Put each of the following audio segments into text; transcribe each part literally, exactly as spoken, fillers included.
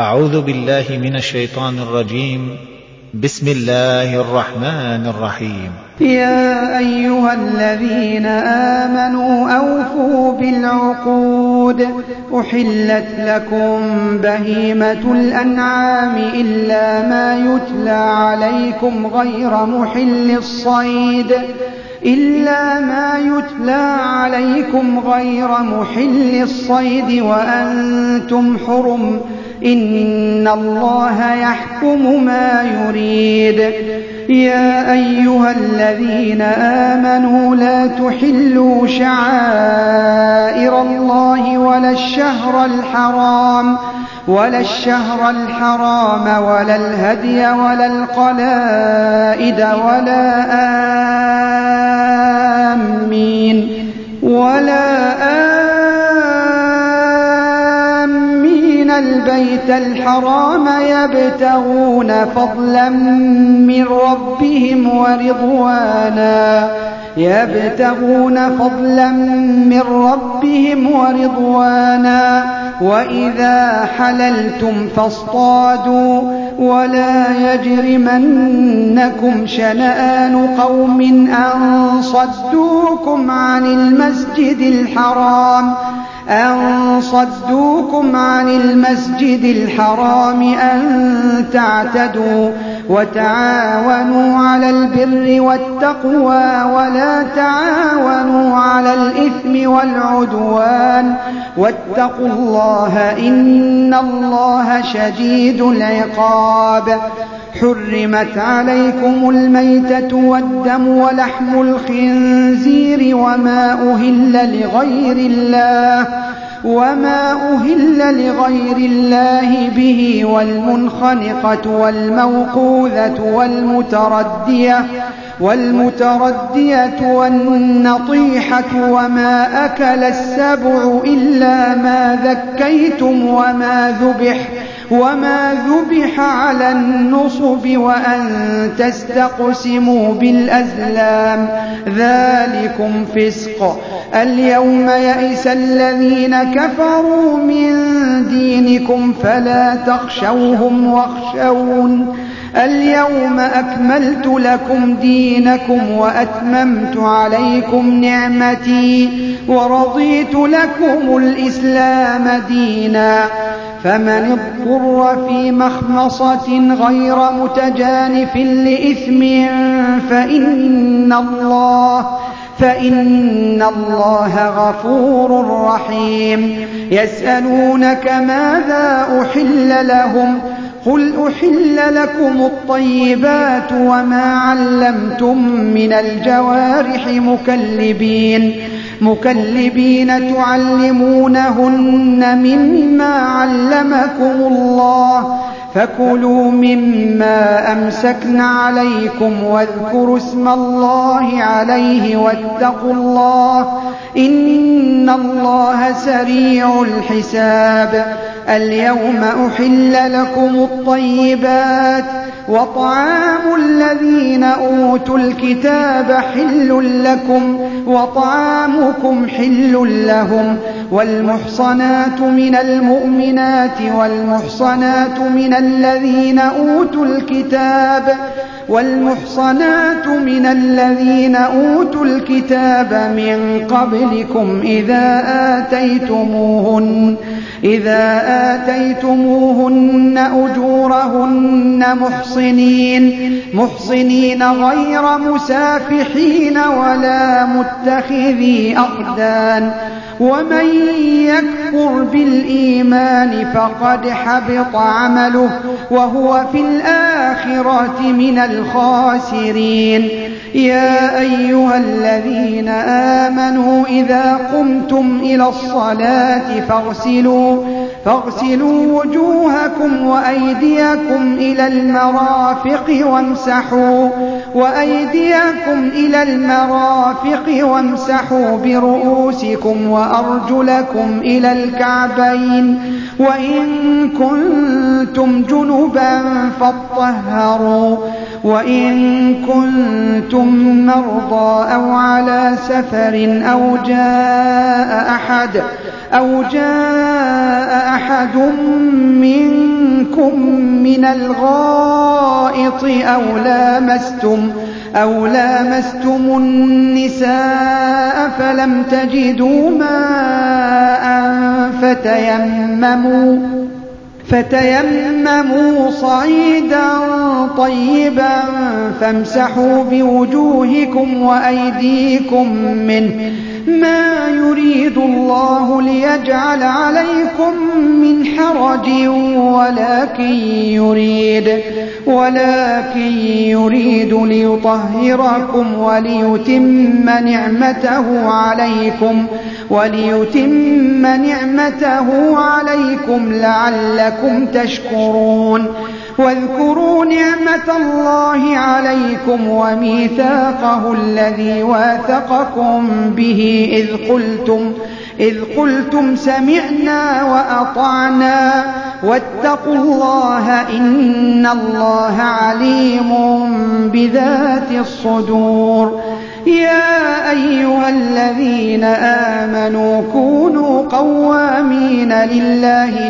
أعوذ بالله من الشيطان الرجيم. بسم الله الرحمن الرحيم. يا أيها الذين آمنوا أوفوا بالعقود أحلت لكم بهيمة الأنعام إلا ما يتلى عليكم غير محل الصيد إلا ما يتلى عليكم غير محل الصيد وأنتم حرم إن الله يحكم ما يريد. يا أيها الذين آمنوا لا تحلوا شعائر الله ولا الشهر الحرام ولا الشهر الحرام ولا الهدي ولا القلائد ولا آمين ولا آمين البيت الحرام يبتغون فضلا من ربهم ورضوانا يبتغون فضلا من ربهم ورضوانا وإذا حللتم فاصطادوا ولا يجرمنكم شنآن قوم أن صدوكم عن المسجد الحرام أن صدوكم عن المسجد الحرام أن تعتدوا وتعاونوا على البر والتقوى ولا تعاونوا على الإثم والعدوان واتقوا الله إن الله شديد العقاب. حرمت عليكم الميتة والدم ولحم الخنزير وما أهل لغير الله وما أهل لغير الله به والمنخنقة والموقوذة والمتردية والمتردية والنطيحة وما أكل السبع إلا ما ذكيتم وما ذبح وما ذبح على النصب وأن تستقسموا بالأزلام ذلكم فسق. اليوم يئس الذين كفروا من دينكم فلا تخشوهم واخشون اليوم أكملت لكم دينكم وأتممت عليكم نعمتي ورضيت لكم الإسلام دينا. فمن اضطر في مخمصة غير متجانف لإثم فإن الله فإن الله غفور رحيم. يسألونك ماذا أحل لهم قل أحل لكم الطيبات وما علمتم من الجوارح مكلبين مكلبين تعلمونهن مما علمكم الله فكلوا مما أمسكن عليكم واذكروا اسم الله عليه واتقوا الله إن الله سريع الحساب. اليوم أحل لكم الطيبات وطعام الذين أوتوا الكتاب حل لكم وطعامكم حل لهم والمحصنات من المؤمنات والمحصنات من الذين أوتوا الكتاب والمحصنات من الذين أوتوا الكتاب من قبلكم إذا آتيتموهن إذا آتيتموهن أجورهن محصنين محصنين غير مسافحين ولا متخذي أخدان ومن يكفر بالإيمان فقد حبط عمله وهو في الآخرة من الخاسرين. يا أيها الذين آمنوا إذا قمتم إلى الصلاة فاغسلوا فاغسلوا وجوهكم وأيديكم إلى المرافق وامسحوا وأيديكم إلى المرافق وامسحوا برؤوسكم وأرجلكم إلى الكعبين وإن كنتم جنبا فاطهروا وإن كنتم مرضى أو على سفر أو جاء أحد أو جاء أحد منكم من الغائط أو لامستم أو لامستم النساء فلم تجدوا ماء فتيمموا فتيمموا صعيدا طيبا فامسحوا بوجوهكم وأيديكم منه ما يريد الله ليجعل عليكم من حرج ولكن يريد ولكن يريد ليطهركم وليتم نعمته عليكم وليتم نعمته عليكم لعلكم تشكرون واذكروا نعمة الله عليكم وميثاقه الذي واثقكم به إذ قلتم إذ قلتم سمعنا وأطعنا واتقوا الله إن الله عليم بذات الصدور يا أيها الذين آمنوا كونوا قوامين لله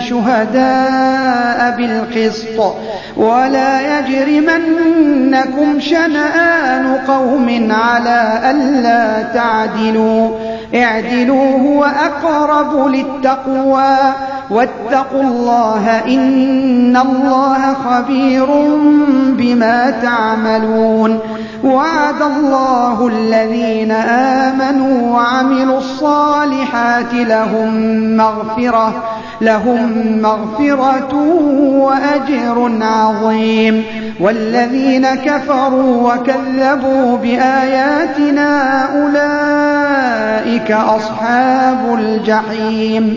شهداء بالقسط ولا يجرمنكم شنآن قوم على ألا تعدلوا اعدلوا هو أقرب للتقوى واتقوا الله إن الله خبير بما تعملون وعد الله الذين آمنوا وعملوا الصالحات لهم مغفرة لهم مغفرة وأجر عظيم والذين كفروا وكذبوا بآياتنا أولئك أصحاب الجحيم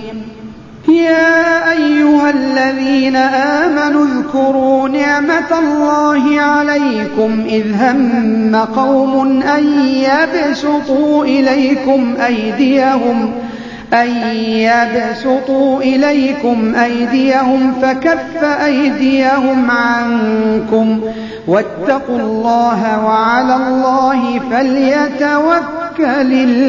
يا أيها الذين آمنوا اذكروا نعمة الله عليكم إذ هم قوم أن يبسطوا إليكم أيديهم أن يبسطوا إليكم أيديهم فكف أيديهم عنكم واتقوا الله وعلى الله فليتوكل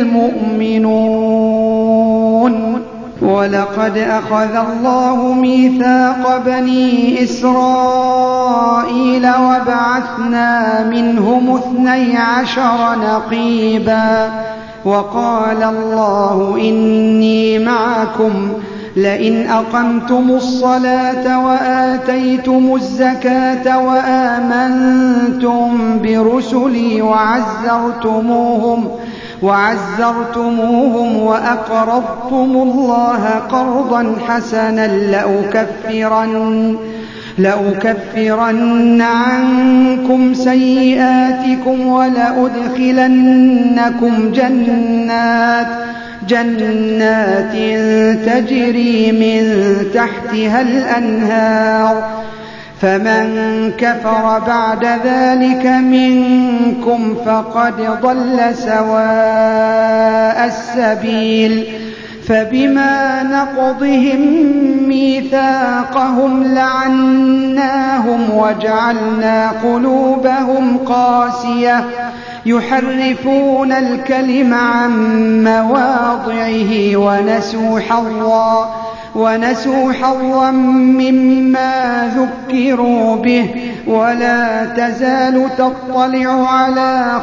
المؤمنون ولقد أخذ الله ميثاق بني إسرائيل وبعثنا منهم اثني عشر نقيبا وقال الله إني معكم لئن أقمتم الصلاة وآتيتم الزكاة وآمنتم برسلي وعزرتموهم وعزرتموهم وأقرضتم الله قرضا حسنا لأكفرن لأكفرن عنكم سيئاتكم ولأدخلنكم جنات جنات تجري من تحتها الأنهار فمن كفر بعد ذلك منكم فقد ضل سواء السبيل فبما نقضهم ميثاقهم لعناهم وجعلنا قلوبهم قاسية يحرفون الكلم عن مواضعه ونسوا حظا ونسوا حظا مما ذكروا به ولا تزال تطلع على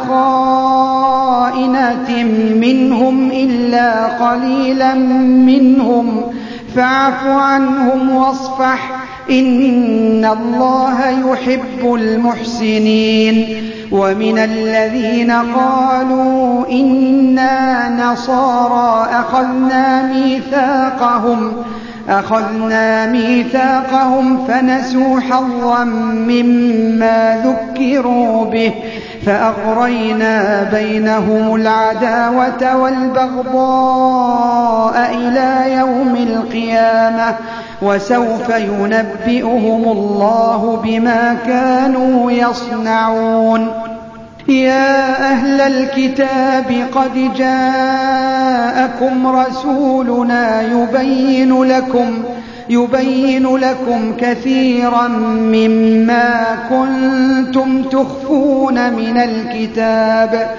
خائنة منهم إلا قليلا منهم فاعف عنهم واصفح إن الله يحب المحسنين ومن الذين قالوا إنا نصارى أخذنا ميثاقهم أخذنا ميثاقهم فنسوا حظا مما ذكروا به فأغرينا بينهم العداوة والبغضاء إلى يوم القيامة وسوف ينبئهم الله بما كانوا يصنعون يا أهل الكتاب قد جاءكم رسولنا يبين لكم يبين لكم كثيرا مما كنتم تخفون من الكتاب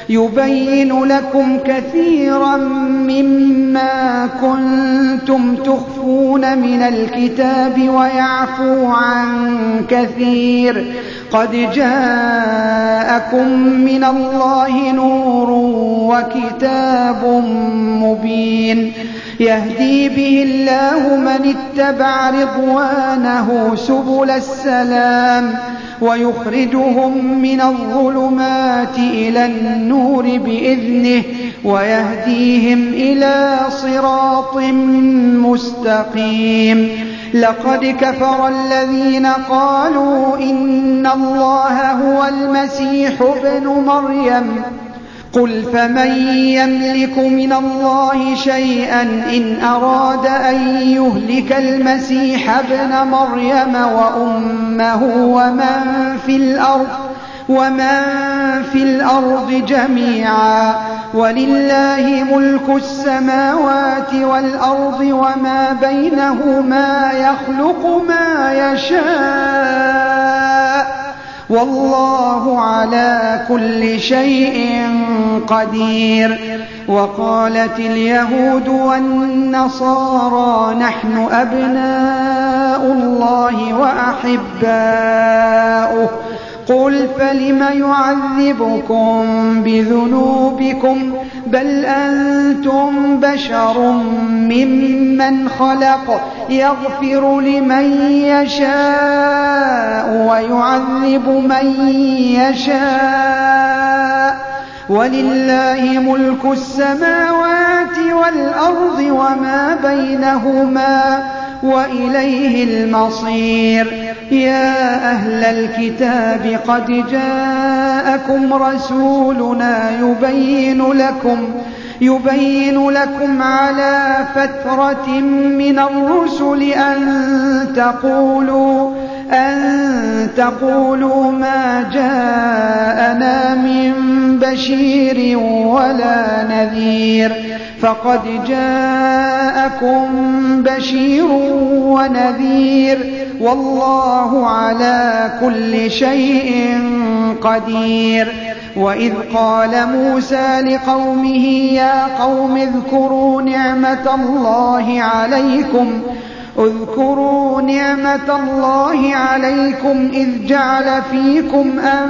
يبين لكم كثيرا مما كنتم تخفون من الكتاب ويعفو عن كثير. قد جاءكم من الله نور وكتاب مبين يهدي به الله من اتبع رضوانه سبل السلام ويخرجهم من الظلمات إلى النور بإذنه ويهديهم إلى صراط مستقيم. لقد كفر الذين قالوا إن الله هو المسيح ابن مريم قل فمن يملك من الله شيئا إن أراد أن يهلك المسيح ابن مريم وأمه ومن في الأرض ومن في الأرض جميعا ولله ملك السماوات والأرض وما بينهما يخلق ما يشاء والله على كل شيء قدير. وقالت اليهود والنصارى نحن أبناء الله وأحباؤه قل فلم يعذبكم بذنوبكم بل أنتم بشر ممن خلق يغفر لمن يشاء ويعذب من يشاء ولله ملك السماوات والأرض وما بينهما وإليه المصير. يا أهل الكتاب قد جاءكم رسولنا يبين لكم يبين لكم على فترة من الرسل أن تقولوا أن تقولوا ما جاءنا من بشير ولا نذير فقد جاءكم بشير ونذير والله على كل شيء قدير. وإذ قال موسى لقومه يا قوم اذكروا نعمة الله عليكم اذكروا نعمة الله عليكم إذ جعل فيكم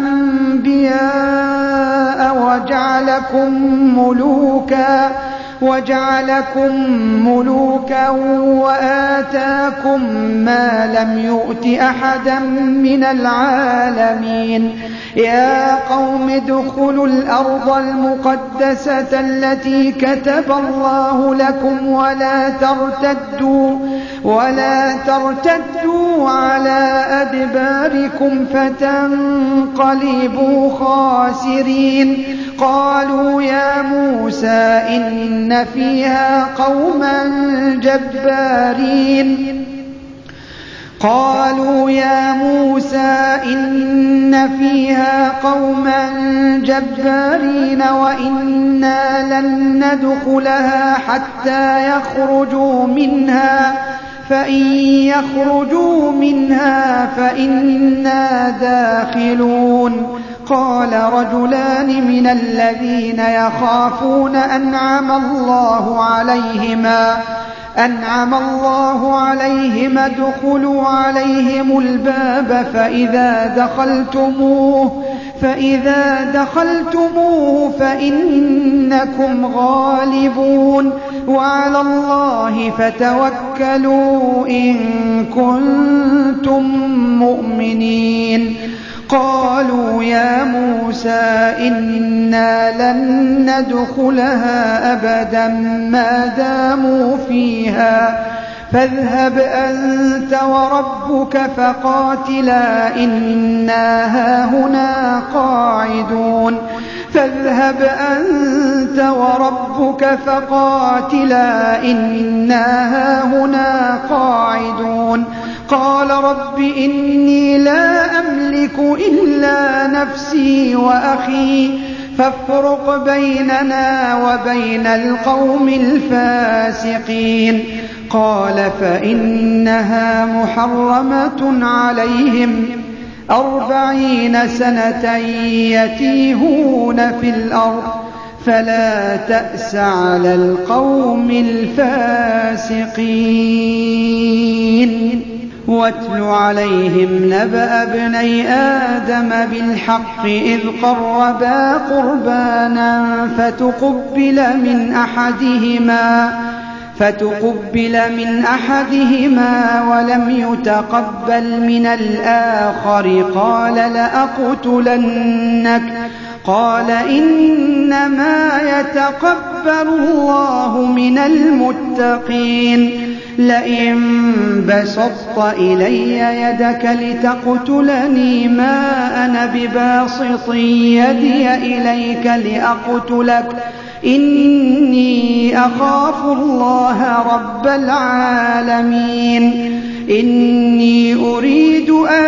أنبياء وجعلكم ملوكا وجعلكم ملوكا وآتاكم ما لم يؤت أحدا من العالمين. يا قوم ادخلوا الأرض المقدسة التي كتب الله لكم ولا ترتدوا ولا ترتدوا على أدباركم فتنقلبوا خاسرين. قالوا يا موسى إن فيها قوما جبارين قالوا يا موسى إن فيها قوما جبارين وإنا لن ندخلها حتى يخرجوا منها فإن يخرجوا منها فإنا داخلون. قال رجلان من الذين يخافون أنعم الله عليهما أنعم الله عليهم ادخلوا عليهم الباب فإذا دخلتموه فإذا دخلتموه فإنكم غالبون وعلى الله فتوكلوا إن كنتم مؤمنين. قالوا يا موسى إنا لن ندخلها أبدا ما داموا فيها فاذهب أنت وربك فقاتلا إنا هاهنا قاعدون فاذهب أنت وربك فقاتلا إنا هاهنا قاعدون. قال رب إني لا أملك إلا نفسي وأخي فافرق بيننا وبين القوم الفاسقين. قال فإنها محرمة عليهم أربعين سنة يتيهون في الأرض فلا تأس على القوم الفاسقين. واتل عليهم نبأ ابني آدم بالحق إذ قربا قربانا فتقبل من أحدهما فتقبل من أحدهما ولم يتقبل من الآخر قال لأقتلنك قال إنما يتقبل الله من المتقين. لئن بسطت إلي يدك لتقتلني ما أنا بباسط يدي إليك لأقتلك إني أخاف الله رب العالمين. إني أريد أن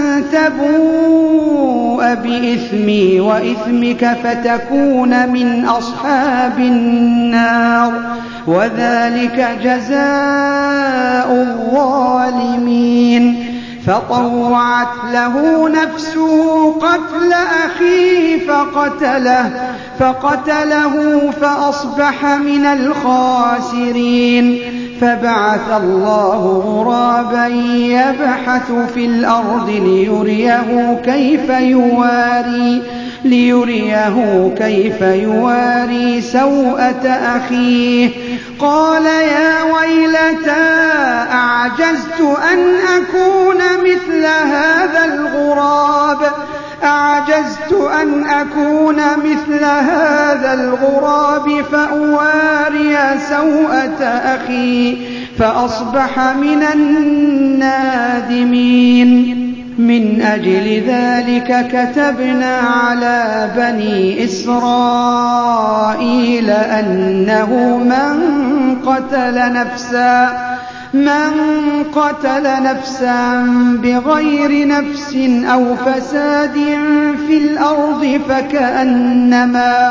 تبوء بإثمي وإثمك فتكون من أصحاب النار وذلك جزاء الظالمين. فطوعت له نفسه قتل أخيه فقتله فقتله فأصبح من الخاسرين. فبعث الله غرابا يبحث في الأرض ليريه كيف يواري ليريه كيف يواري سوءة أخيه قال يا ويلتى أعجزت أن أكون مثل هذا الغراب أعجزت أن أكون مثل هذا الغراب فأواري سوءة أخي فأصبح من النادمين. من أجل ذلك كتبنا على بني إسرائيل أنه من قتل نفسا من قتل نفسا بغير نفس أو فساد في الأرض فكأنما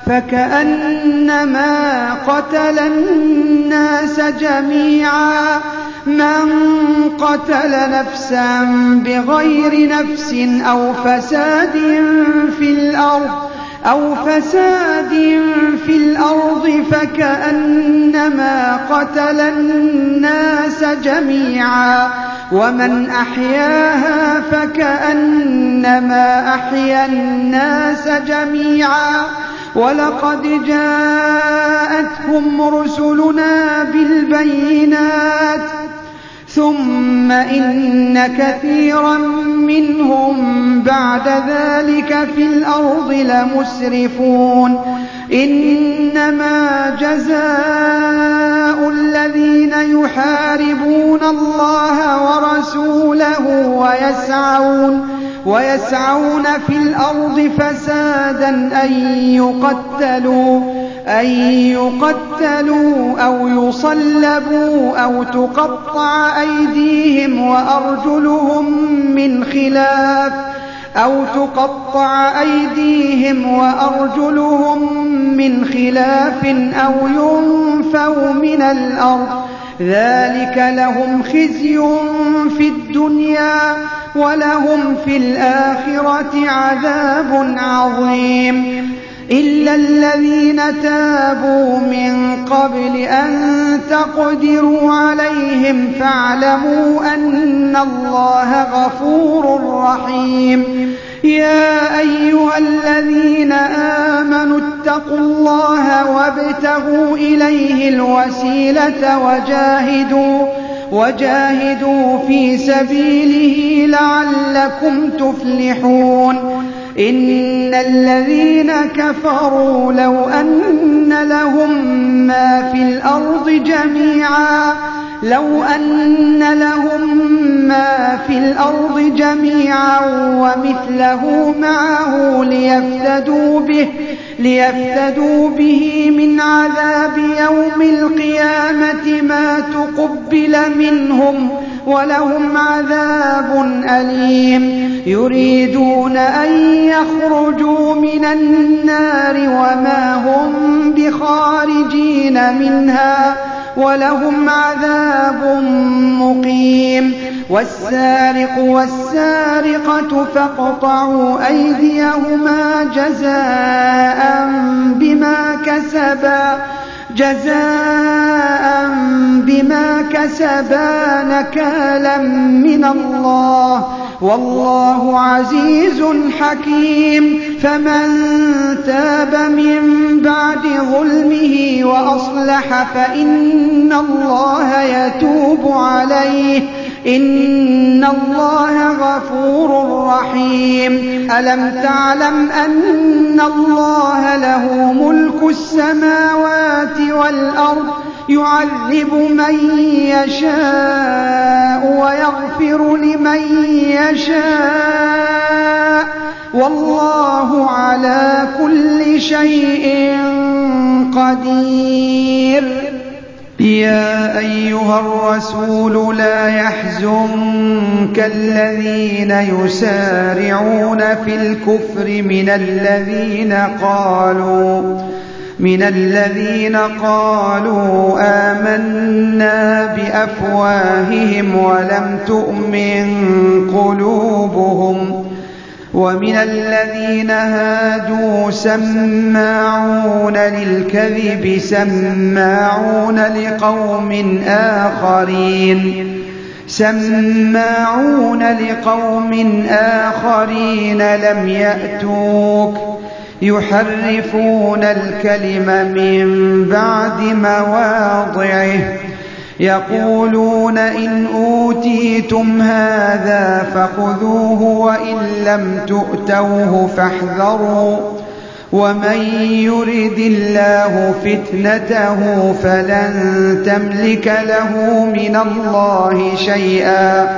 فكأنما قتل الناس جميعا من قتل نفسا بغير نفس أو فساد في الأرض أو فساد في الأرض فكأنما قتل الناس جميعا ومن أحياها فكأنما أحيا الناس جميعا. ولقد جاءتهم رسلنا بالبينات ثم إن كثيرا منهم بعد ذلك في الأرض لمسرفون. إنما جزاء الذين يحاربون الله ورسوله ويسعون ويسعون في الأرض فسادا أن يقتلوا أن يقتلوا أو يصلبوا أو تقطع أيديهم وأرجلهم من خلاف أو تقطع أيديهم وأرجلهم من خلاف أو ينفوا من الأرض ذلك لهم خزي في الدنيا ولهم في الآخرة عذاب عظيم. إلا الذين تابوا من قبل أن تقدروا عليهم فاعلموا أن الله غفور رحيم. يا أيها الذين آمنوا اتقوا الله وابتغوا إليه الوسيلة وجاهدوا وجاهدوا في سبيله لعلكم تفلحون. إن الذين كفروا لو أن لهم ما في الأرض جميعا لو أن لهم ما في الأرض جميعا ومثله معه ليفتدوا به ليفتدوا به من عذاب يوم القيامة ما تقبل منهم ولهم عذاب أليم. يريدون أن يخرجوا من النار وما هم بخارجين منها وَلَهُمْ عَذَابٌ مُّقِيمٌ وَالسَّارِقُ وَالسَّارِقَةُ فَاقْطَعُوا أَيْدِيَهُمَا جَزَاءً بِمَا كَسَبَا جَزَاءً بِمَا كَسَبَا نَكَالًا مِّنَ اللَّهِ وَاللَّهُ عَزِيزٌ حَكِيمٌ فَمَن تَابَ مِن بَعْدِ ظُلْمِهِ وَأَصْلَحَ فَإِنَّ اللَّهَ يَتُوبُ عَلَيْهِ إِنَّ اللَّهَ غَفُورٌ رَّحِيمٌ أَلَمْ تَعْلَمْ أَنَّ اللَّهَ لَهُ مُلْكُ السَّمَاوَاتِ وَالْأَرْضِ يُعَذِّبُ مَن يَشَاءُ وَيَغْفِرُ لِمَن يَشَاءُ وَاللَّهُ عَلَىٰ كُلِّ شَيْءٍ قَدِيرٌ يَا أَيُّهَا الرَّسُولُ لَا يَحْزُنكَ الَّذِينَ يُسَارِعُونَ فِي الْكُفْرِ مِنَ الَّذِينَ قَالُوا من الذين قالوا آمنا بأفواههم ولم تؤمن قلوبهم ومن الذين هادوا سماعون للكذب سماعون لقوم آخرين سماعون لقوم آخرين لم يأتوك يحرفون الكلم من بعد مواضعه يقولون إن أوتيتم هذا فخذوه وإن لم تؤتوه فاحذروا ومن يرد الله فتنته فلن تملك له من الله شيئا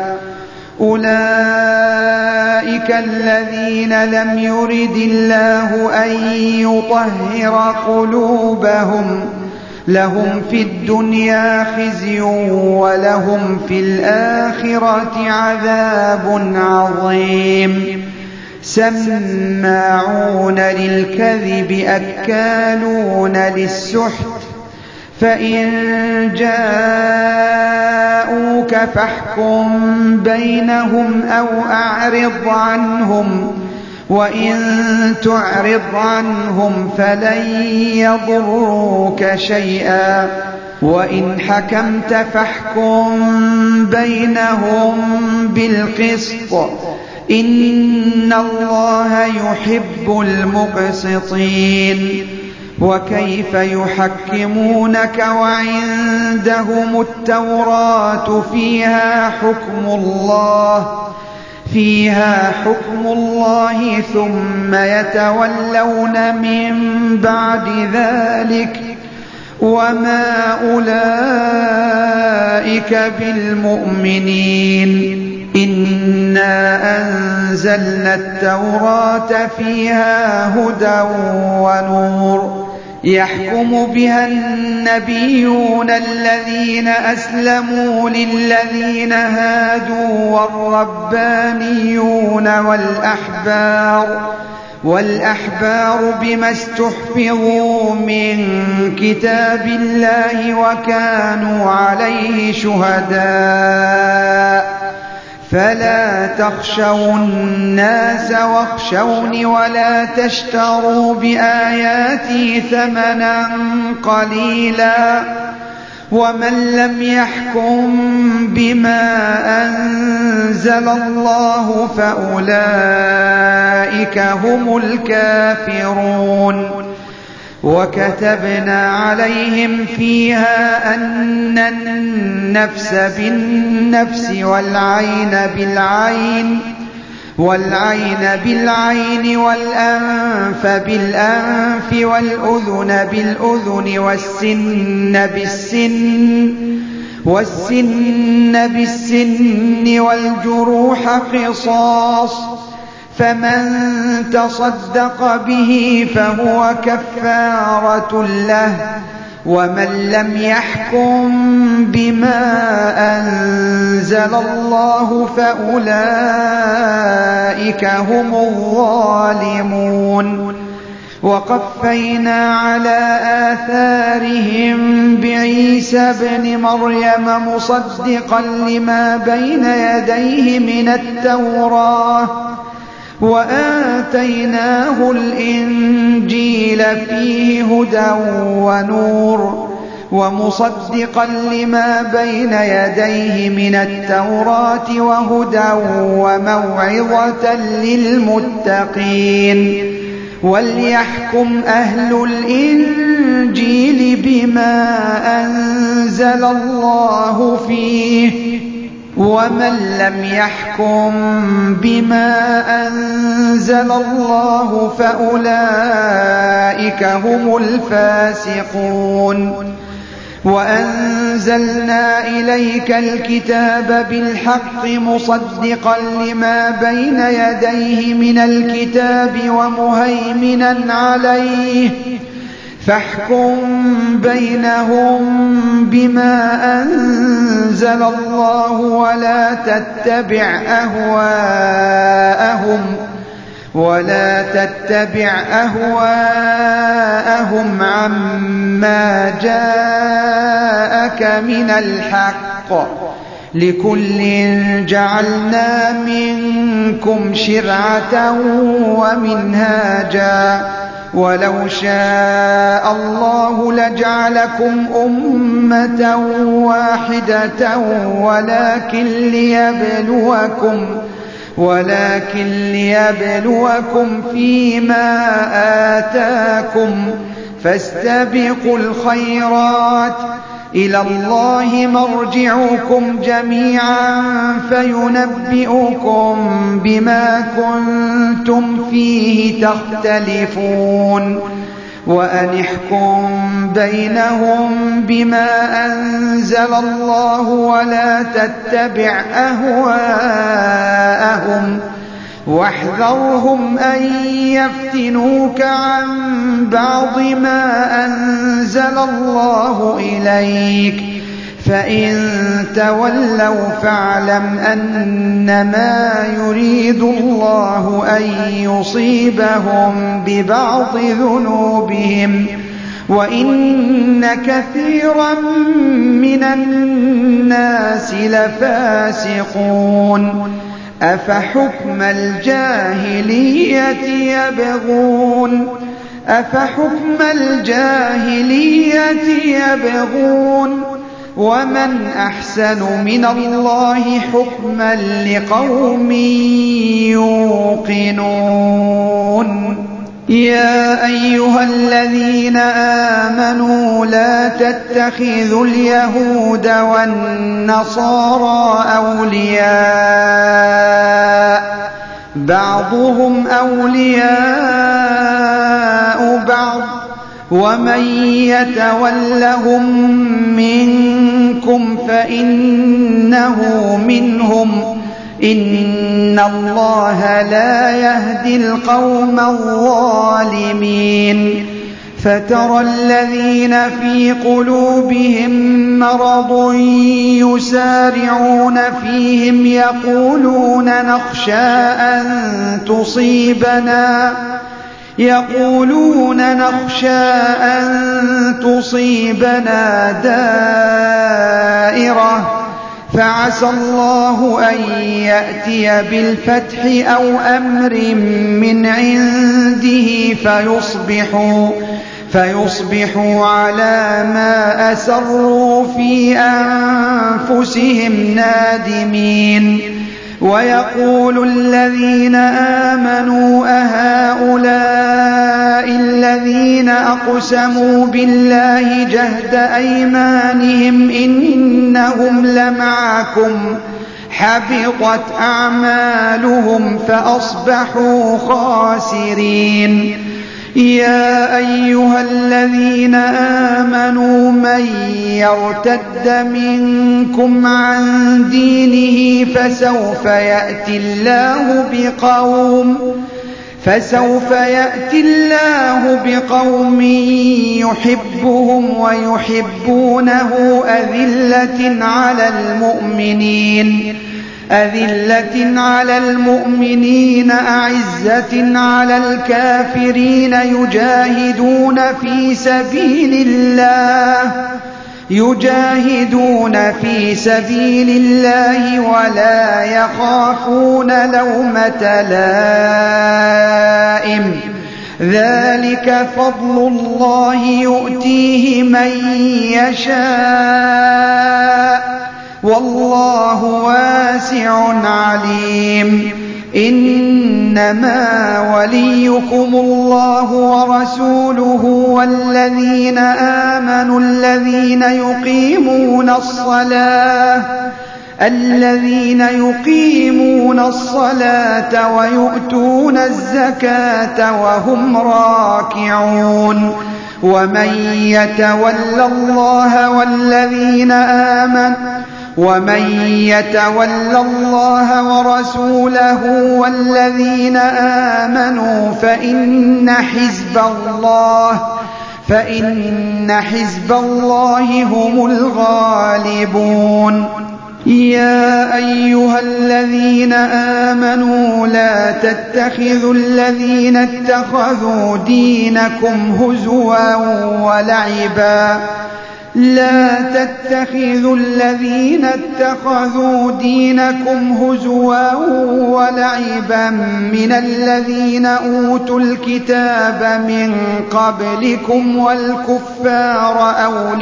أولئك الذين لم يرد الله أن يطهر قلوبهم لهم في الدنيا خزي ولهم في الآخرة عذاب عظيم سماعون للكذب أكالون للسحت فإن جاءوك فاحكم بينهم أو أعرض عنهم وإن تعرض عنهم فلن يضروك شيئا وإن حكمت فاحكم بينهم بالقسط إن الله يحب المقسطين وكيف يحكمونك وعندهم التوراة فيها حكم الله فيها حكم الله ثم يتولون من بعد ذلك وما أولئك بالمؤمنين إنا أنزلنا التوراة فيها هدى ونور يحكم بها النبيون الذين أسلموا للذين هادوا والربانيون والأحبار والأحبار بما استحفظوا من كتاب الله وكانوا عليه شهداء فلا تخشوا الناس واخشوني ولا تشتروا بآياتي ثمنا قليلا ومن لم يحكم بما أنزل الله فأولئك هم الكافرون وكتبنا عليهم فيها أن النفس بالنفس والعين بالعين والعين بالعين والأنف بالأنف والأذن بالأذن والسن بالسن والسن بالسن والجروح قصاص فمن تصدق به فهو كفارة له ومن لم يحكم بما أنزل الله فأولئك هم الظالمون وقفينا على آثارهم بعيسى ابن مريم مصدقا لما بين يديه من التوراة وآتيناه الإنجيل فيه هدى ونور ومصدقا لما بين يديه من التوراة وهدى وموعظة للمتقين وليحكم أهل الإنجيل بما أنزل الله فيه ومن لم يحكم بما أنزل الله فأولئك هم الفاسقون وأنزلنا إليك الكتاب بالحق مصدقا لما بين يديه من الكتاب ومهيمنا عليه فاحكم بينهم بما أنزل الله ولا تتبع أهواءهم ولا تتبع أهواءهم عما جاءك من الحق لكل جعلنا منكم شرعة ومنهاجا ولو شاء الله لجعلكم أمة واحدة ولكن ليبلوكم ولكن ليبلوكم فيما آتاكم فاستبقوا الخيرات إلى الله مرجعكم جميعا فينبئكم بما كنتم فيه تختلفون وأن احكم بينهم بما أنزل الله ولا تتبع أهواءهم واحذرهم أن يفتنوك عن بعض ما أنزل الله إليك فإن تولوا فاعلم أنما يريد الله أن يصيبهم ببعض ذنوبهم وإن كثيرا من الناس لفاسقون أفحكم الجاهلية يبغون أفحكم الجاهلية يبغون ومن أحسن من الله حكما لقوم يوقنون يا أيها الذين آمنوا لا تتخذوا اليهود والنصارى أولياء بعضهم أولياء بعض ومن يتولهم منكم فإنه منهم إن الله لا يهدي القوم الظالمين فترى الذين في قلوبهم مرض يسارعون فيهم يقولون نخشى أن تصيبنا يقولون نخشى أن تصيبنا دائرة فعسى الله أن يأتي بالفتح أو أمر من عنده فيصبحوا فيصبحوا على ما أسروا في أنفسهم نادمين ويقول الذين آمنوا أهؤلاء الذين أقسموا بالله جهد أيمانهم إنهم لمعكم حبطت أعمالهم فأصبحوا خاسرين يا أيها الذين آمنوا من يرتد منكم عن دينه فسوف يأتي الله بقوم فسوف يأتي الله بقوم يحبهم ويحبونه أذلة على المؤمنين أذلة على المؤمنين أعزة على الكافرين يجاهدون في سبيل الله يجاهدون في سبيل الله ولا يخافون لومة لائم ذلك فضل الله يؤتيه من يشاء والله واسع عليم إنما وليكم الله ورسوله والذين آمنوا الذين يقيمون الصلاة الذين يقيمون الصلاة ويؤتون الزكاة وهم راكعون ومن يتول الله والذين آمنوا ومن يتول الله ورسوله والذين آمنوا فإن حزب الله فإن حزب الله هم الغالبون يا أيها الذين آمنوا لا تتخذوا الذين اتخذوا دينكم هزوا ولعبا لا تتخذوا الذين اتخذوا دينكم هزوا ولعبا من الذين أوتوا الكتاب من قبلكم والكفار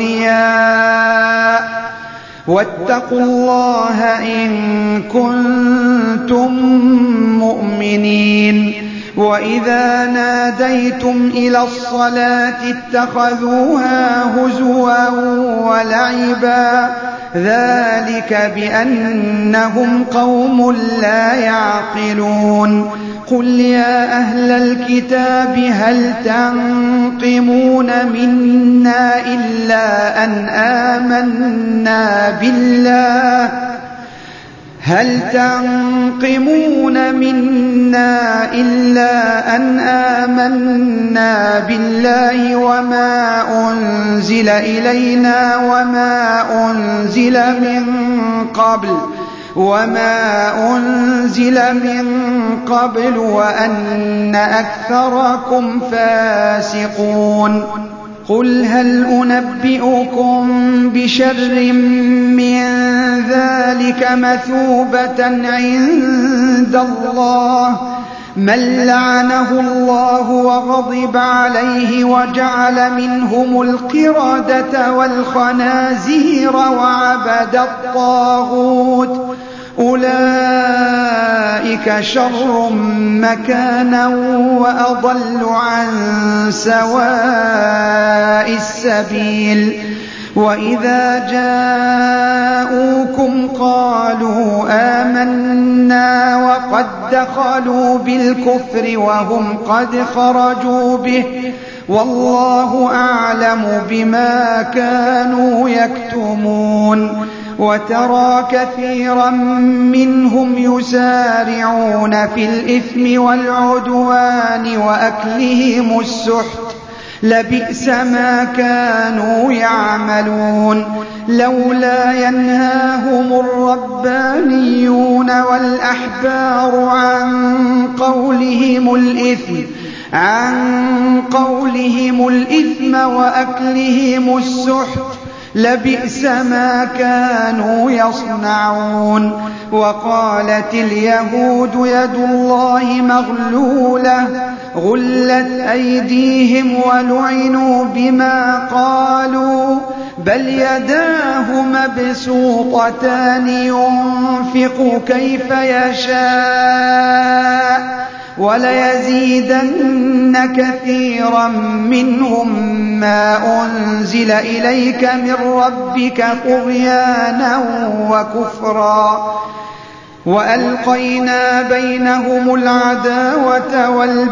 أولياء واتقوا الله إن كنتم مؤمنين وإذا ناديتم إلى الصلاة اتخذوها هزوا ولعبا ذلك بأنهم قوم لا يعقلون قل يا أهل الكتاب هل تنقمون منا إلا أن آمنا بالله هل تنقمون منا إلا أن آمنا بالله وما أنزل إلينا وما أنزل من قبل وما أنزل من قبل وأن أكثركم فاسقون قل هل أنبئكم بشر من ذلك مثوبة عند الله من لعنه الله وغضب عليه وجعل منهم القردة والخنازير وعبد الطاغوت أولئك شر مكانا وأضل عن سواء السبيل وإذا جاءوكم قالوا آمنا وقد دخلوا بالكفر وهم قد خرجوا به والله أعلم بما كانوا يكتمون وترى كثيرا منهم يسارعون في الإثم والعدوان وأكلهم السحت لبئس ما كانوا يعملون لولا ينهاهم الربانيون والأحبار عن قولهم الإثم عن قولهم الإثم وأكلهم السحت لبئس ما كانوا يصنعون وقالت اليهود يد الله مغلولة غلت أيديهم ولعنوا بما قالوا بل يداه مبسوطتان ينفق كيف يشاء وليزيدن كثيرا منهم ما أنزل إليك من ربك طغيانا وكفرا وألقينا بينهم العداوة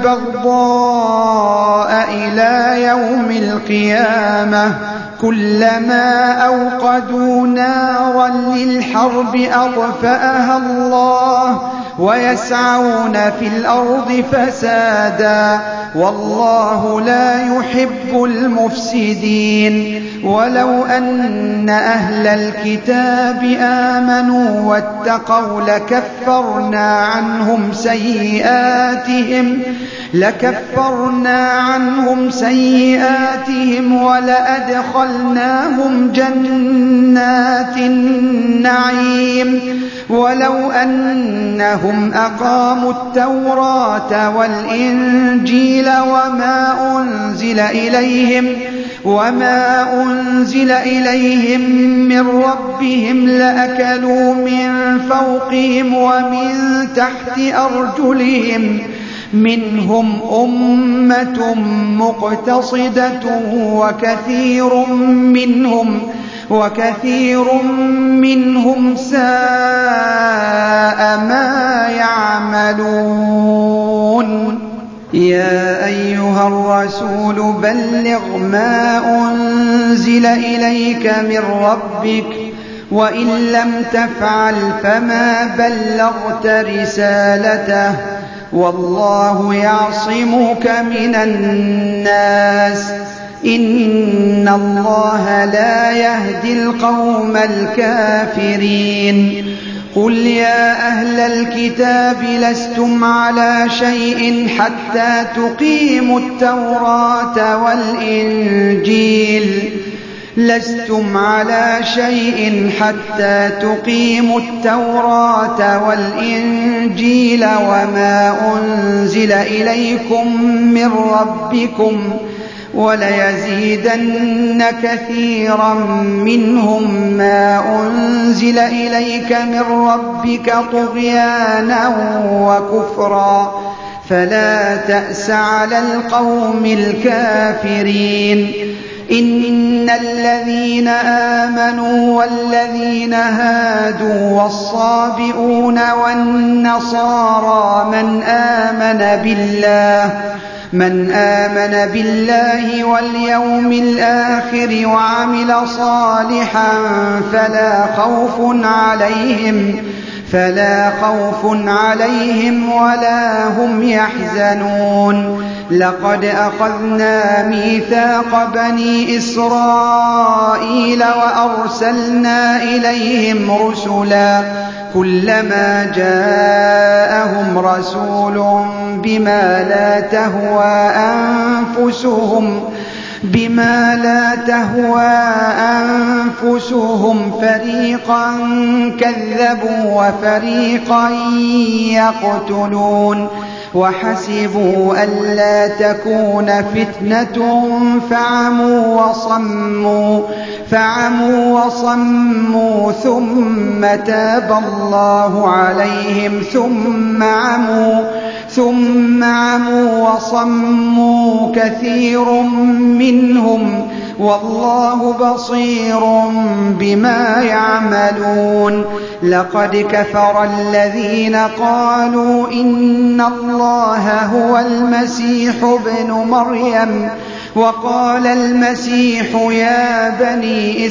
والبغضاء إلى يوم القيامة كلما أوقدوا نارا للحرب أطفأها الله ويسعون في الأرض فسادا والله لا يحب المفسدين ولو أن أهل الكتاب آمنوا واتقوا لكفرنا عنهم سيئاتهم لكفرنا عنهم سيئاتهم ولأدخلناهم جنات النعيم ولو أنهم أقاموا التوراة والإنجيل وما أنزل إليهم وما أنزل إليهم من ربهم لأكلوا من فوقهم ومن تحت أرجلهم منهم أمة مقتصدة وكثير منهم وكثير منهم ساء ما يعملون يا أيها الرسول بلغ ما أنزل إليك من ربك وإن لم تفعل فما بلغت رسالته والله يعصمك من الناس إن الله لا يهدي القوم الكافرين قل يا أهل الكتاب لستم على شيء حتى تقيموا التوراة والإنجيل لستم على شيء حتى تقيموا التوراة والإنجيل وما أنزل إليكم من ربكم وليزيدن كثيرا منهم ما أنزل إليك من ربك طغيانا وكفرا فلا تأس على القوم الكافرين إن الذين آمنوا والذين هادوا والصابئون والنصارى من آمن بالله من آمن بالله واليوم الآخر وعمل صالحا فلا خوف عليهم فلا خوف عليهم ولا هم يحزنون لقد أخذنا ميثاق بني إسرائيل وأرسلنا إليهم رسلا كلما جاءهم رسول بما لا تهوى أنفسهم بما لا تهوى أنفسهم فريقا كذبوا وفريقا يقتلون وحسبوا ألا تكون فتنة فعموا وصموا فعموا وصموا ثم تاب الله عليهم ثم عموا ثم عموا وصموا كثير منهم والله بصير بما يعملون لقد كفر الذين قالوا إن الله هو المسيح ابن مريم وقال المسيح يا بني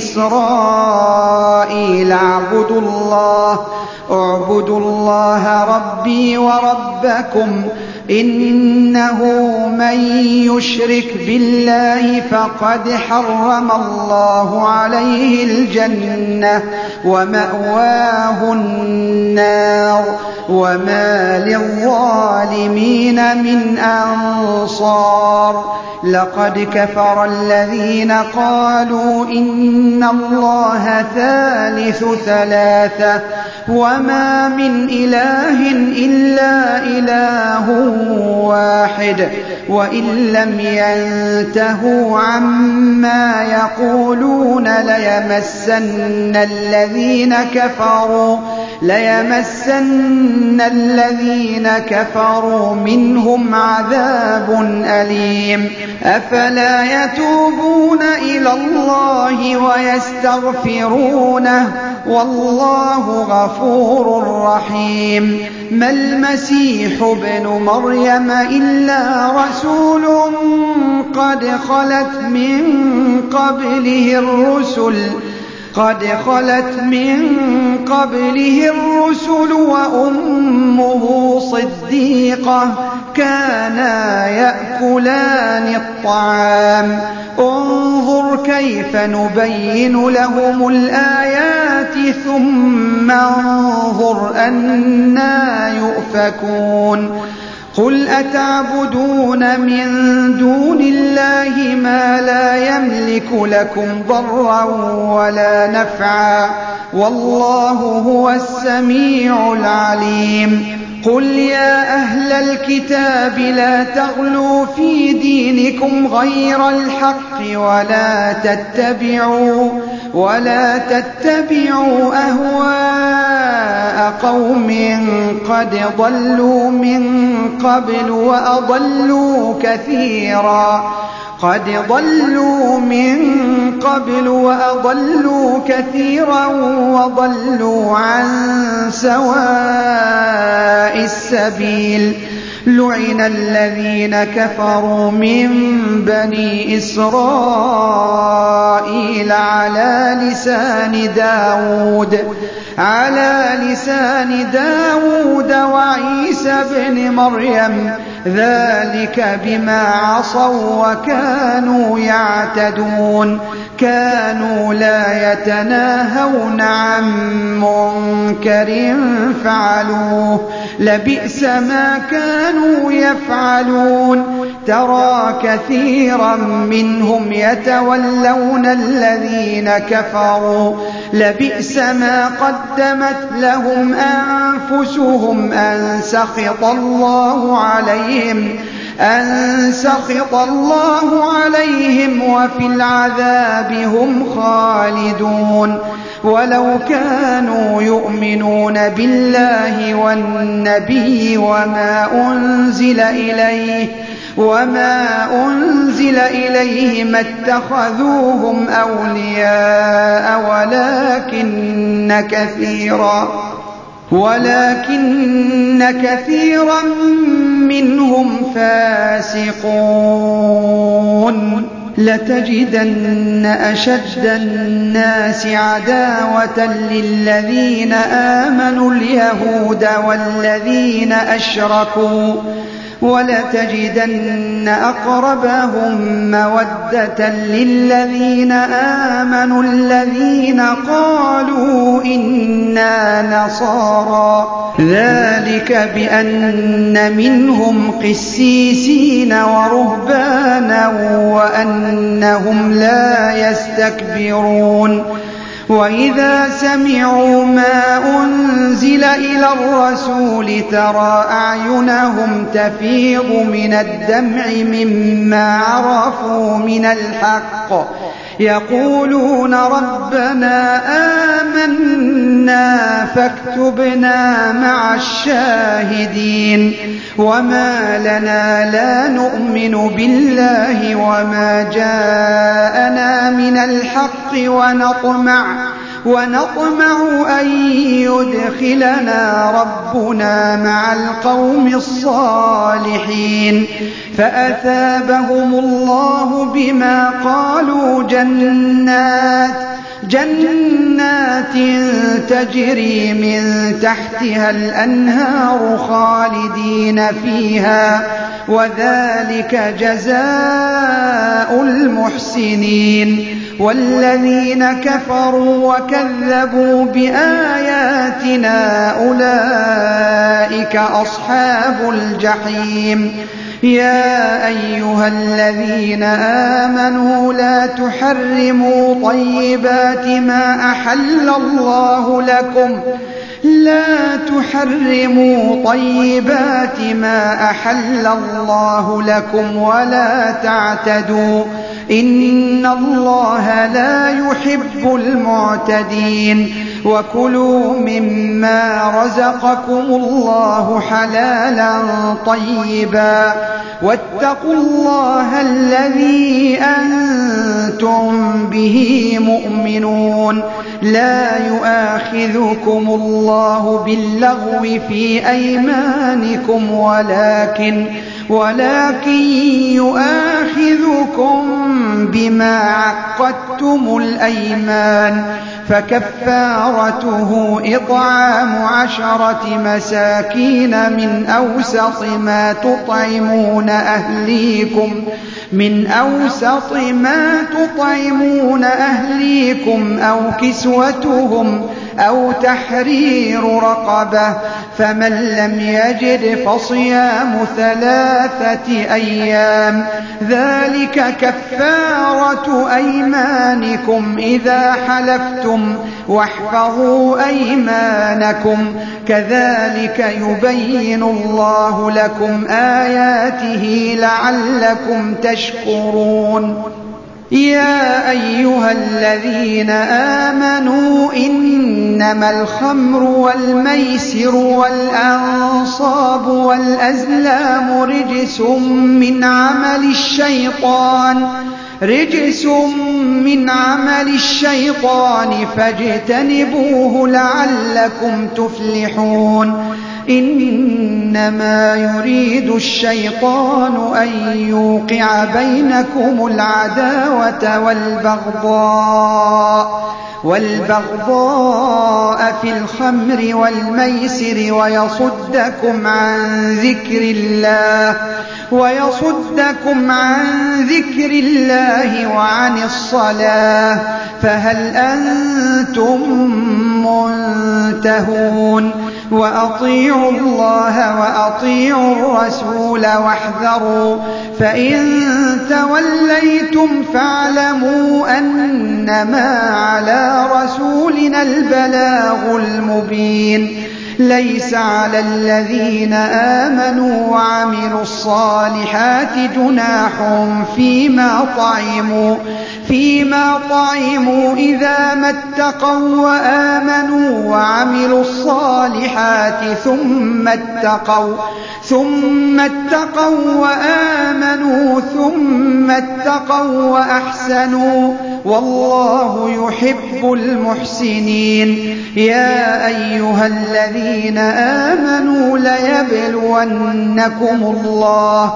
إسرائيل اعبدوا الله اعبدوا الله ربي وربكم إنه من يشرك بالله فقد حرم الله عليه الجنة ومأواه النار وما للظالمين من أنصار لقد كفر الذين قالوا إن الله ثالث ثلاثة وما من إله إلا إله واحد وإن لم ينتهوا عما يقولون ليمسن الذين كفروا ليمسن الذين كفروا منهم عذاب أليم أفلا يتوبون إلى الله ويستغفرونه والله غفور رحيم ما المسيح ابن مريم إلا رسول قد خلت من قبله الرسل قد خلت من قبله الرسل وأمه صديقة كانا يأكلان الطعام انظر كيف نبين لهم الآيات ثم انظر أنى يؤفكون قل أتعبدون من دون الله ما لا يملك لكم ضرا ولا نفعا والله هو السميع العليم قل يا أهل الكتاب لا تغلوا في دينكم غير الحق ولا تتبعوا ولا تتبعوا أهواء قوم قد ضلوا من قبل وأضلوا كثيرا قد ضلوا من قبل وأضلوا كثيرا وضلوا عن سواء السبيل لعن الذين كفروا من بني إسرائيل على لسان داود على لسان داود وعيسى بن مريم ذلك بما عصوا وكانوا يعتدون كانوا لا يتناهون عن منكر فعلوه لبئس ما كانوا يفعلون ترى كثيرا منهم يتولون الذين كفروا لبئس ما قدمت لهم أنفسهم أن سخط الله عليهم أن سخط الله عليهم وفي العذاب هم خالدون ولو كانوا يؤمنون بالله والنبي وما أنزل إليه وما أنزل إليه ما اتخذوهم أولياء ولكن كثيرا ولكن كثيرا منهم فاسقون لتجدن أشد الناس عداوة للذين آمنوا اليهود والذين أشركوا ولتجدن أقربهم مودة للذين آمنوا الذين قالوا إنا نصارى ذلك بأن منهم قسيسين ورهبانا وأنهم لا يستكبرون وإذا سمعوا ما أنزل إلى الرسول ترى أعينهم تفيض من الدمع مما عرفوا من الحق يقولون ربنا آمنا فاكتبنا مع الشاهدين وما لنا لا نؤمن بالله وما جاءنا من الحق ونطمع ونطمع أن يدخلنا ربنا مع القوم الصالحين فأثابهم الله بما قالوا جنات جنات تجري من تحتها الأنهار خالدين فيها وذلك جزاء المحسنين والذين كفروا وكذبوا بآياتنا أولئك أصحاب الجحيم يا أيها الذين آمنوا لا تحرموا طيبات ما أحل الله لكم لا تحرموا طيبات ما أحل الله لكم ولا تعتدوا إن الله لا يحب المعتدين وكلوا مما رزقكم الله حلالا طيبا واتقوا الله الذي أنتم به مؤمنون لا يؤاخذكم الله باللغو في أيمانكم ولكن ولكن يؤاخذكم بما عقدتم الأيمان فكفارته إطعام عشرة مساكين من أوسط ما تطعمون أهليكم من أوسط ما تطعمون أهليكم أو كسوتهم أو تحرير رقبة، فمن لم يجد فصيام ثلاثة أيام، ذلك كفارة أيمانكم إذا حلفتم، واحفظوا أيمانكم، كذلك يبين الله لكم آياته لعلكم تشكرون. يا أيها الذين آمنوا إنما الخمر والميسر والأنصاب والأزلام رجس من عمل الشيطان رجس من عمل الشيطان فاجتنبوه لعلكم تفلحون. إنما يريد الشيطان أن يوقع بينكم العداوة والبغضاء والبغضاء في الخمر والميسر ويصدكم عن ذكر الله ويصدكم عن ذكر الله وعن الصلاة، فهل أنتم منتهون؟ وأطيعوا الله وأطيعوا الرسول واحذروا، فإن توليتم فاعلموا أنما على رسولنا البلاغ المبين. ليس على الذين آمنوا وعملوا الصالحات جناح فيما طعموا فيما طعموا إذا ما اتقوا وآمنوا وعملوا الصالحات ثم اتقوا ثم اتقوا وآمنوا ثم اتقوا وأحسنوا، والله يحب المحسنين. يا أيها الذين آمنوا ليبلونكم الله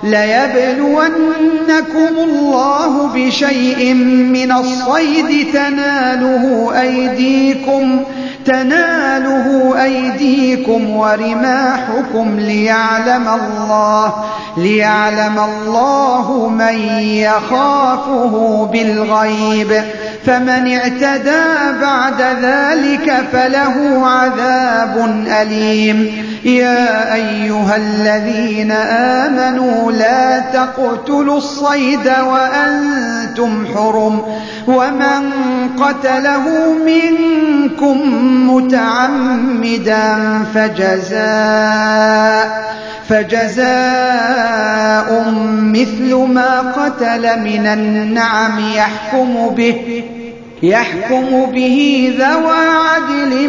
ليبلونكم الله بشيء من الصيد تناله أيديكم تناله أيديكم ورماحكم ليعلم الله ليعلم الله من يخافه بالغيب، فمن اعتدى بعد ذلك فله عذاب أليم. يا أيها الذين آمنوا لا تقتلوا الصيد وأنتم حرم، ومن قتله منكم متعمدا فجزاء فجزاء مثل ما قتل من النعم يحكم به يحكم به ذوى عدل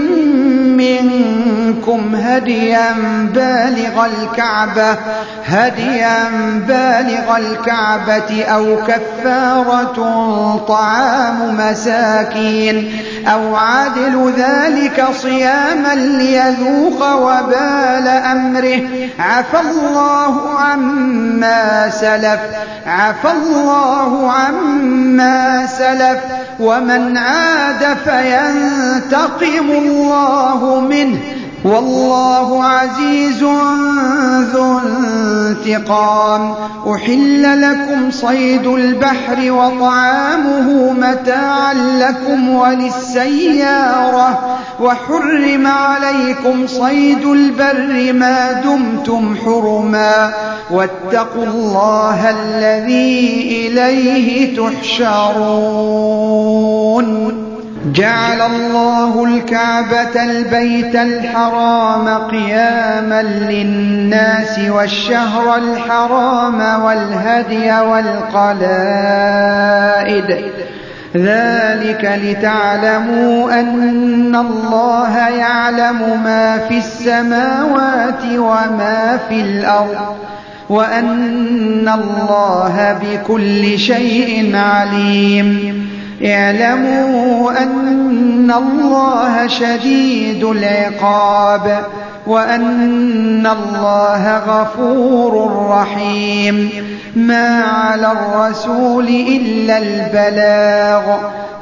منكم هديا بالغ الكعبة هديا بالغ الكعبة أو كفارة طعام مساكين أو عدل ذلك صياما ليذوق وبال أمره. عفى الله عما سلف عفى الله عما سلف ومن عاد فينتقم الله منه، والله عزيز ذو انتقام. أحل لكم صيد البحر وطعامه متاعا لكم وللسيارة، وحرم عليكم صيد البر ما دمتم حرما، واتقوا الله الذي إليه تحشرون. جعل الله الكعبة البيت الحرام قياما للناس والشهر الحرام والهدي والقلائد، ذلك لتعلموا أن الله يعلم ما في السماوات وما في الأرض، وأن الله بكل شيء عليم. اعلموا أن الله شديد العقاب، وأن الله غفور رحيم. ما على الرسول إلا البلاغ،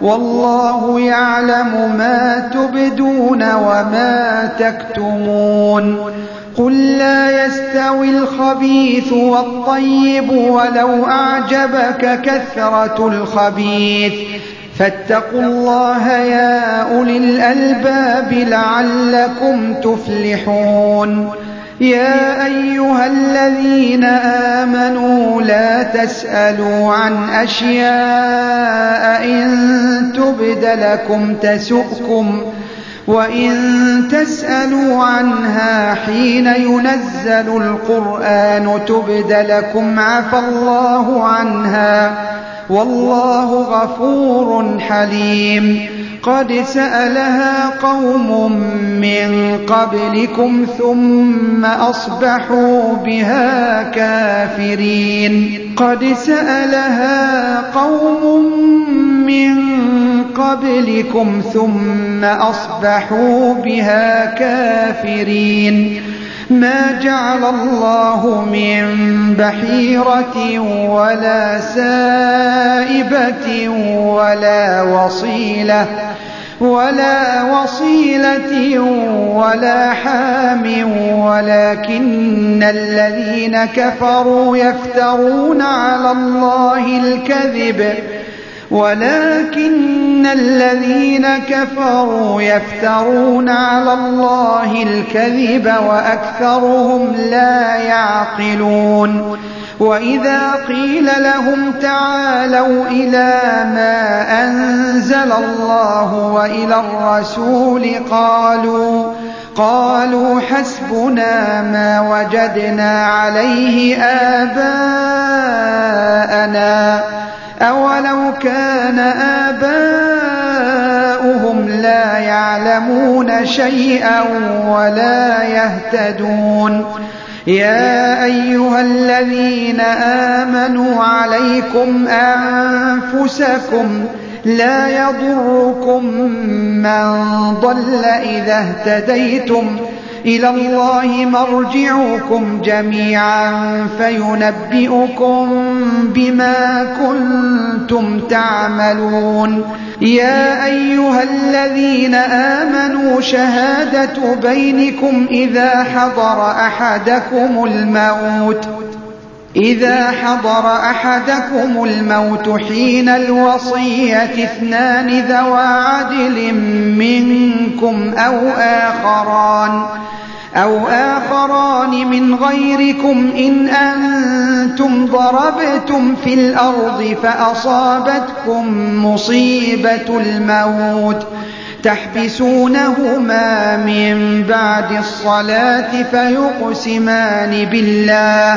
والله يعلم ما تبدون وما تكتمون قل لا يستوي الخبيث والطيب ولو أعجبك كثرة الخبيث فاتقوا الله يا أولي الألباب لعلكم تفلحون يا أيها الذين آمنوا لا تسألوا عن أشياء إن تبد لكم تسؤكم وإن تسألوا عنها حين ينزل القرآن تبد لكم عفى الله عنها والله غفور حليم قد سألها قوم من قبلكم ثم أصبحوا بها كافرين قد سألها قوم من قبلكم ثم أصبحوا بها كافرين ما جعل الله من بحيرة ولا سائبة ولا وصيلة ولا وصيلة ولا حام ولكن الذين كفروا يفترون على الله الكذب ولكن الذين كفروا يفترون على الله الكذب وأكثرهم لا يعقلون وإذا قيل لهم تعالوا إلى ما أنزل الله وإلى الرسول قالوا قالوا حسبنا ما وجدنا عليه آباءنا أولو كان آباؤهم لا يعلمون شيئا ولا يهتدون يا أيها الذين آمنوا عليكم أنفسكم لا يضركم من ضل إذا اهتديتم إلى الله مرجعكم جميعا فينبئكم بما كنتم تعملون يا أيها الذين آمنوا شهادة بينكم إذا حضر أحدكم الموت إذا حضر أحدكم الموت حين الوصية اثنان ذوى عدل منكم أو آخران أو آخران من غيركم إن أنتم ضربتم في الأرض فأصابتكم مصيبة الموت تحبسونهما من بعد الصلاة فيقسمان بالله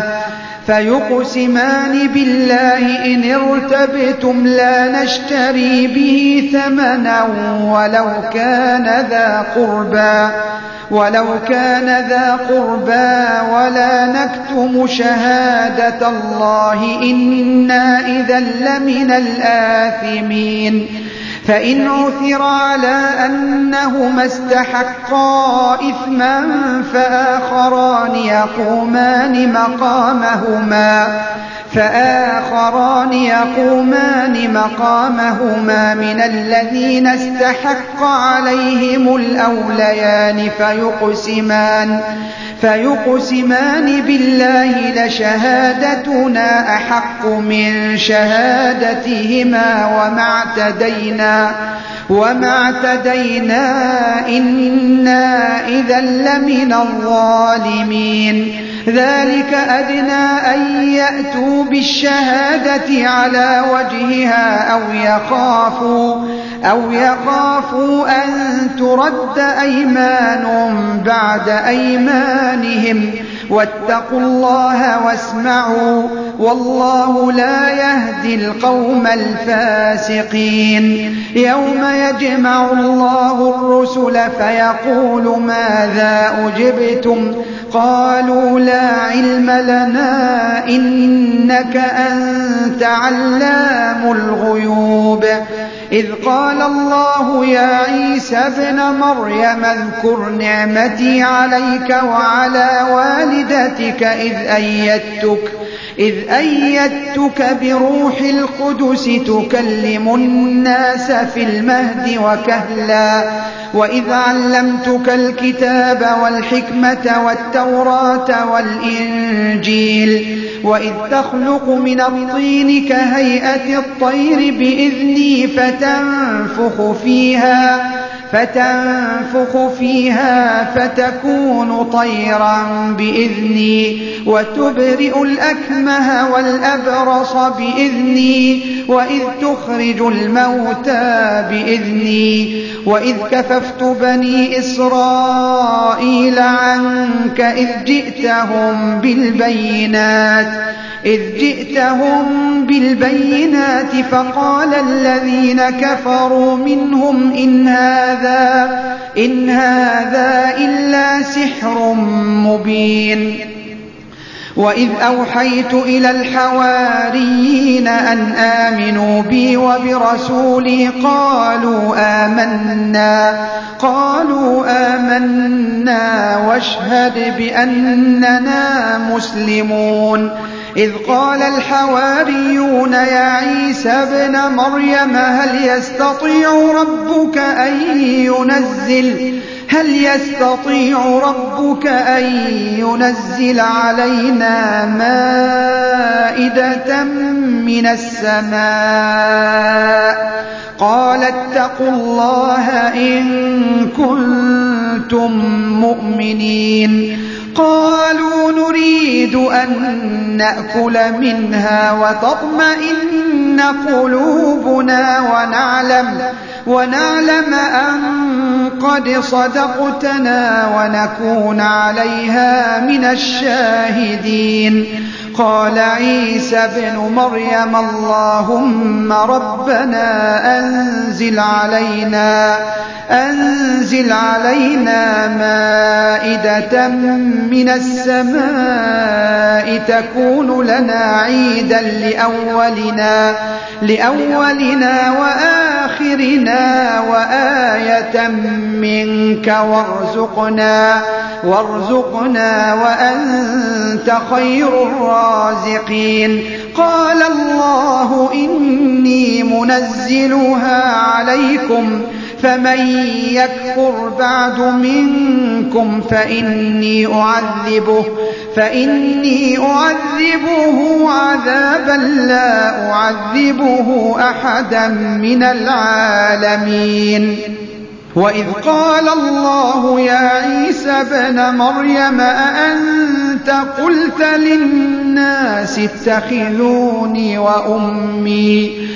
فيقسمان بالله إن ارتبتم لا نشتري به ثمنا ولو كان ذا قربى ولو كان ذا قربى ولا نكتم شهادة الله إنا إذا لمن الآثمين فإن عثر على أنهما استحقا إثما فآخران يقومان مقامهما فآخران يقومان مقامهما من الذين استحق عليهم الأوليان فيقسمان فيقسمان بالله لشهادتنا أحق من شهادتهما وما اعتدينا وما اعتدينا إنا إذا لمن الظالمين ذلك أدنى أن يأتوا بالشهادة على وجهها أو يخافوا أو يخافوا أن ترد أيمان بعد أيمانهم واتقوا الله واسمعوا والله لا يهدي القوم الفاسقين يوم يجمع الله الرسل فيقول ماذا أجبتم قالوا لا علم لنا إنك أنت علام الغيوب إذ قال الله يا عيسى ابن مريم اذكر نعمتي عليك وعلى والدتك إذ أيدتك إذ أيدتك بروح القدس تكلم الناس في المهد وكهلا وإذ علمتك الكتاب والحكمة والتوراة والإنجيل وإذ تخلق من الطين كهيئة الطير بإذني فتنفخ فيها فتنفخ فيها فتكون طيرا بإذني وتبرئ الأكمه والأبرص بإذني وإذ تخرج الموتى بإذني وإذ كففت بني إسرائيل عنك إذ جئتهم بالبينات إذ جئتهم بالبينات فقال الذين كفروا منهم إن هذا إن هذا إلا سحر مبين وإذ أوحيت إلى الحواريين أن آمنوا بي وبرسولي قالوا آمنا قالوا آمنا واشهد بأننا مسلمون إذ قال الحواريون يا عيسى ابن مريم هل يستطيع ربك أن ينزل هل يستطيع ربك أن ينزل علينا مائدة من السماء قال اتقوا الله إن كنتم مؤمنين قالوا نريد أن نأكل منها وتطمئن قلوبنا ونعلم ونعلم أن قد صدقتنا ونكون عليها من الشاهدين قال عيسى ابن مريم اللهم ربنا أنزل علينا أنزل علينا مائدة من السماء تكون لنا عيدا لأولنا لأولنا وآخرنا وآية منك وارزقنا وارزقنا وأنت خير الرازقين قال الله إني منزلها عليكم فمن يكفر بعد منكم فإني أعذبه فإني أعذبه عذابا لا أعذبه أحدا من العالمين وإذ قال الله يا عيسى ابن مريم أأنت قلت للناس اتخذوني وأمي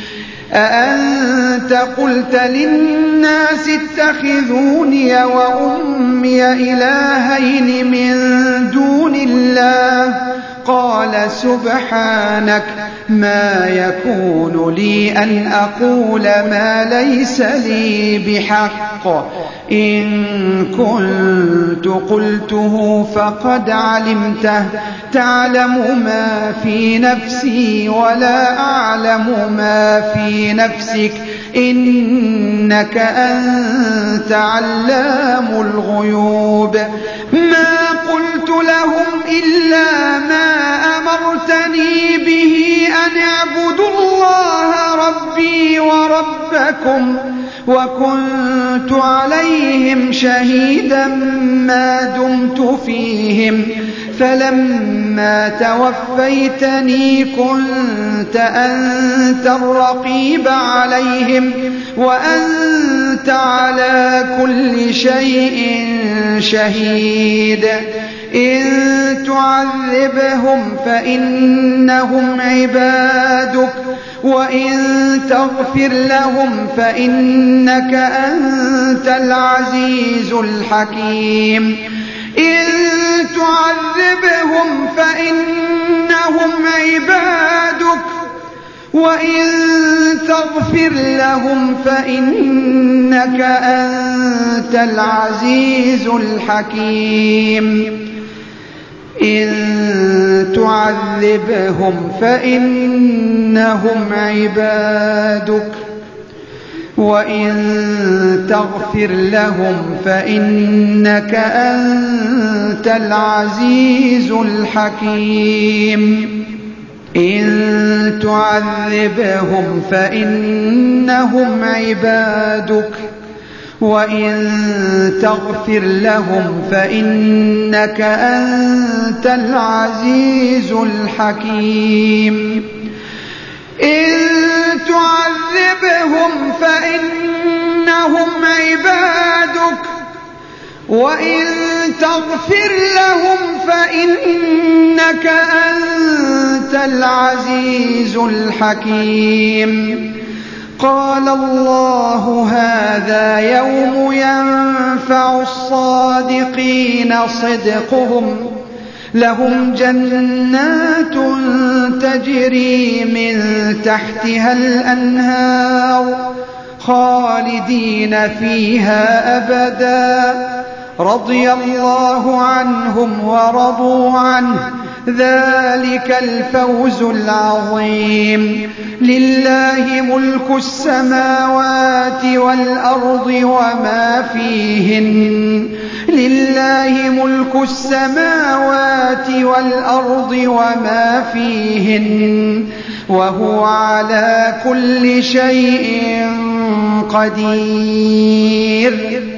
أأنت قلت للناس اتخذوني وأمي إلهين من دون الله قال سبحانك ما يكون لي أن أقول ما ليس لي بحق إن كنت قلته فقد علمته تعلم ما في نفسي ولا أعلم ما في نفسك إنك أنت علام الغيوب ما قلت لهم إلا ما أمرتني به أن اعبدوا الله ربي وربكم وكنت عليهم شهيدا ما دمت فيهم فلما توفيتني كنت أنت الرقيب عليهم وأنت على كل شيء شهيد إن تعذبهم فإنهم عبادك وإن تغفر لهم فإنك أنت العزيز الحكيم إن تعذبهم فإنهم عبادك وإن تغفر لهم فإنك أنت العزيز الحكيم إن تعذبهم فإنهم عبادك وإن تغفر لهم فإنك أنت العزيز الحكيم إن تعذبهم فإنهم عبادك وإن تغفر لهم فإنك أنت العزيز الحكيم إن تعذبهم فإنهم عبادك وإن تغفر لهم فإنك أنت العزيز الحكيم قال الله هذا يوم ينفع الصادقين صدقهم لهم جنات تجري من تحتها الأنهار خالدين فيها أبدا رضي الله عنهم ورضوا عنه ذلك الفوز العظيم لله ملك السماوات والأرض وما فيهن لله ملك السماوات والأرض وما فيهن وهو على كل شيء قدير